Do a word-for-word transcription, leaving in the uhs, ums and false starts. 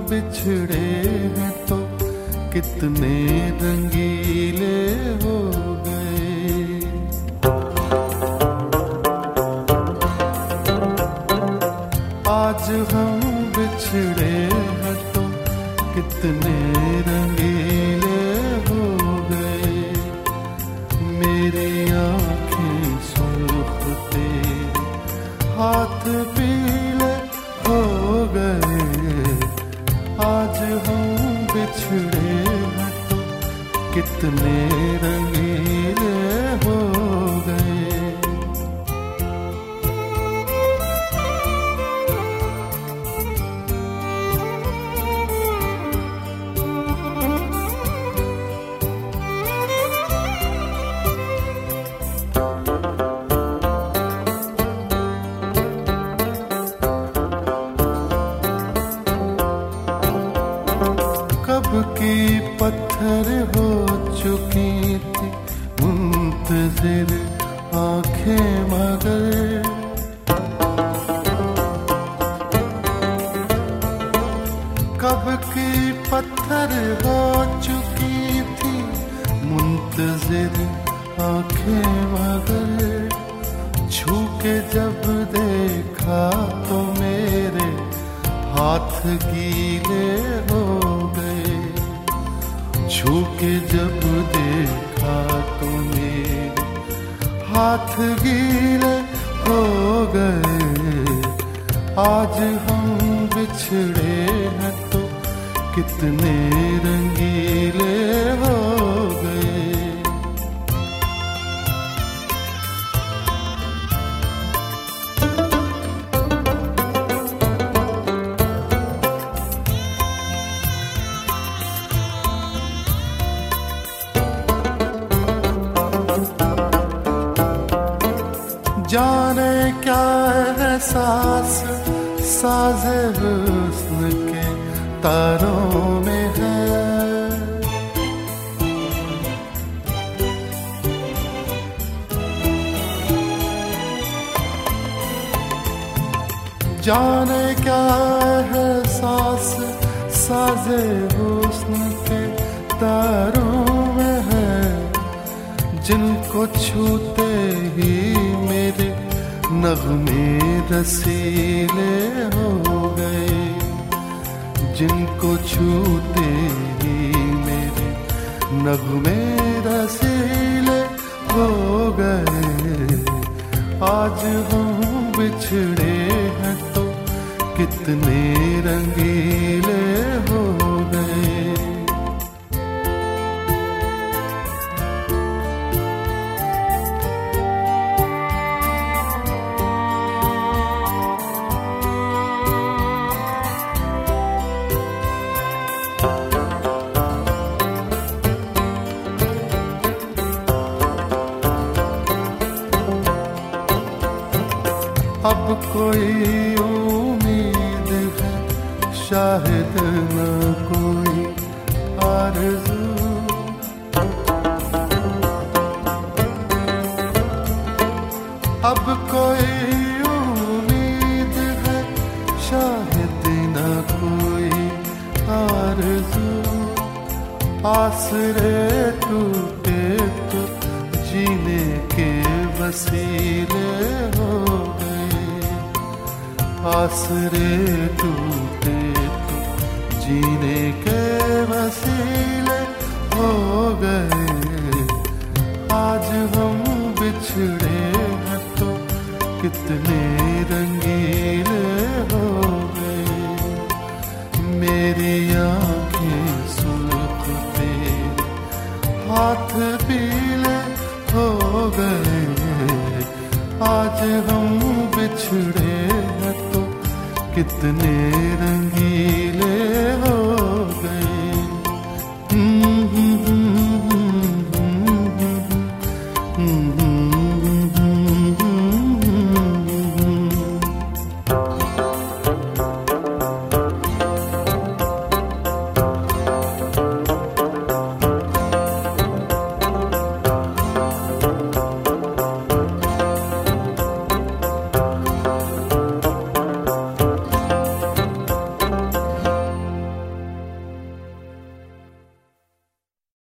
बिछड़े हैं तो कितने रंगीले हो गए। आज हम बिछड़े हैं तो कितने रंगीले हो गए। मेरी आँखें सुर्ख तेरे हाथ पीले हो गए। आज हम बिछड़े हैं तो कितने रंगीले हो गए। कब की पत्थर हो चुकी थी मुंतज़िर आँखें मगर। कब की पत्थर हो चुकी थी मुंतज़िर आँखें मगर। छू के जब देखा तो मेरे हाथ गीले हो गए। छू के जब देखा तो मेरे हाथ गीले हो गए। आज हम बिछड़े हैं तो कितने रंगीले हो गए। जाने क्या एहसास साज़े हुस्न के तारों में है। जाने क्या एहसास साज़े हुस्न के तारों में है। जिनको छूते ही मेरे नगमे रसीले हो गए। जिनको छूते ही मेरे नगमे रसीले हो गए। आज हम बिछड़े हैं तो कितने रंगीले हो गए। अब कोई उम्मीद है शायद न कोई आरज़ू। अब कोई उम्मीद है शायद न कोई आरज़ू। आसरे टूटे तो जीने के वसीले हो गए। आसरे टूटे तो जीने के वसीले हो गए। आज हम बिछड़े हैं तो कितने रंगीले हो गए। मेरी आँखें सुर्ख तेरे हाथ पीले हो गए। आज हम बिछड़े हैं तो कितने रंगीले